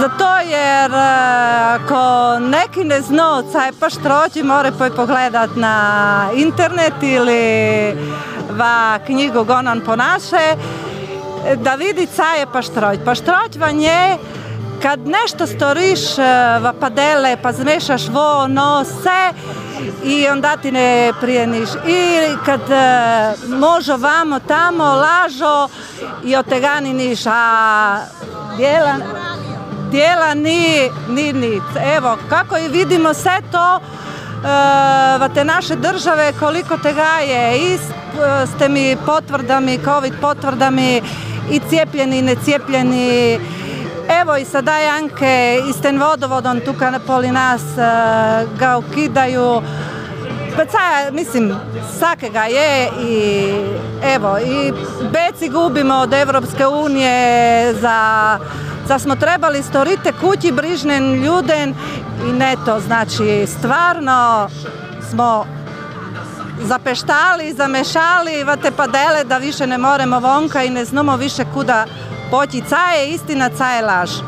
Zato jer ako neki ne zna caj pa štroći, more pogledat na internet ili va knjigu Gonan ponaše, da vidi caj je pa štroć. Pa štroć vam je kad nešto storiš va padele, pa zmešaš vo, no, se i onda ti ne prijeniš. I kad možo vamo tamo lažo i otegani niš, a dijela ni nic. Evo, kako i vidimo sve to, te naše države, koliko tega je i s temi potvrdami, covid potvrdami, i cijepljeni i necijepljeni. Evo i sada Janke i s ten vodovodom tukaj poli nas ga ukidaju. Mislim, svakega je i evo, i beci gubimo od Evropske unije za smo trebali storite kući brižnen ljuden i ne to, znači stvarno smo zapeštali, zamešali vate padele da više ne moremo vonka i ne znamo više kuda poći. Ca je istina, ca je laž.